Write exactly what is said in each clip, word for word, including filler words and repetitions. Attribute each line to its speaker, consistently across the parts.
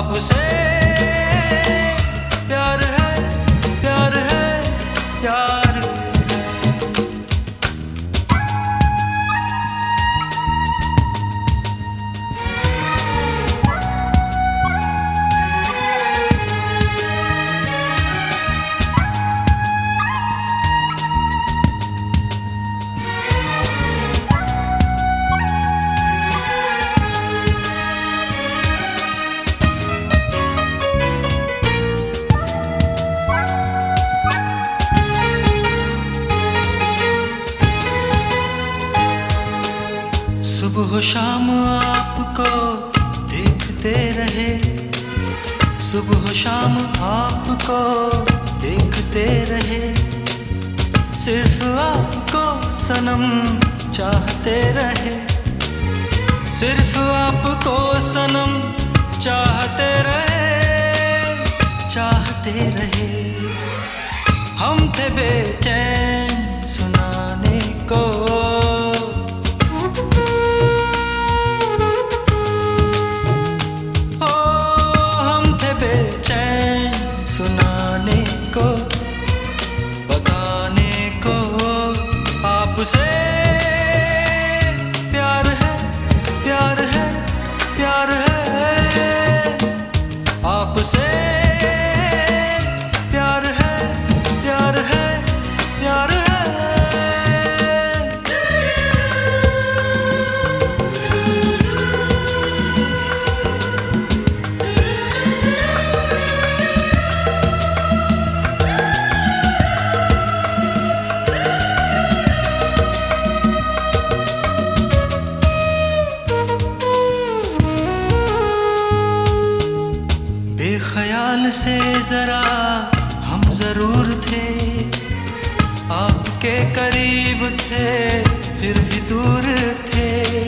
Speaker 1: आपसे प्यार है, प्यार है, प्यार है। सुबह शाम आपको देखते रहे, सुबह शाम आपको देखते रहे, सिर्फ आपको सनम चाहते रहे, सिर्फ आपको सनम चाहते रहे, चाहते रहे। हम थे बेचैन सुनाने को, सुनाने को, बताने को आपसे प्यार है, प्यार है, प्यार है। आपसे प्यार है, प्यार है, प्यार है। ख्याल से जरा हम जरूर थे, आपके करीब थे फिर भी दूर थे।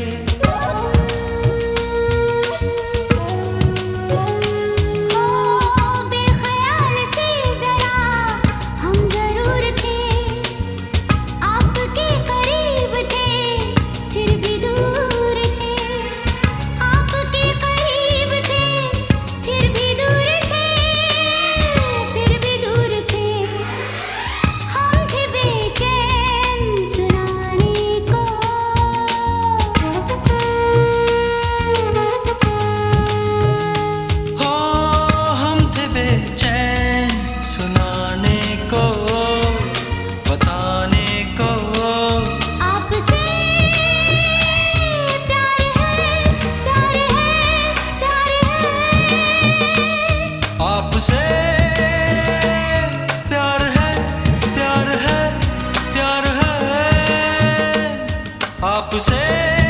Speaker 1: आपसे प्यार है, प्यार है, प्यार है। आपसे